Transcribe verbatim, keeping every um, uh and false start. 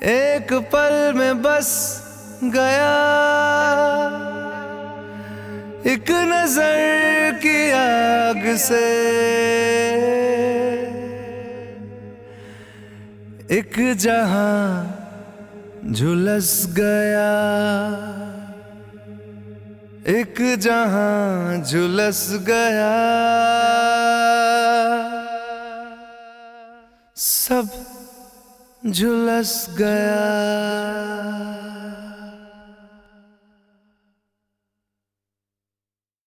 एक पल में बस गया, एक नजर की आग से एक जहां झुलस गया, एक जहां झुलस गया। सब झुलस गया।